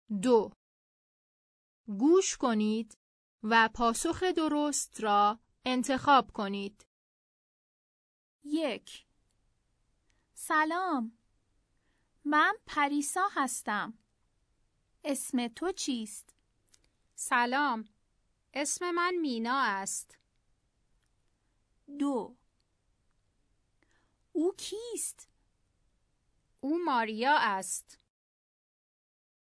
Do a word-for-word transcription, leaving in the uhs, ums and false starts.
دو. گوش کنید و پاسخ درست را انتخاب کنید. یک. سلام. من پریسا هستم. اسم تو چیست؟ سلام. اسم من مینا است. دو. او کیست؟ او ماریا است.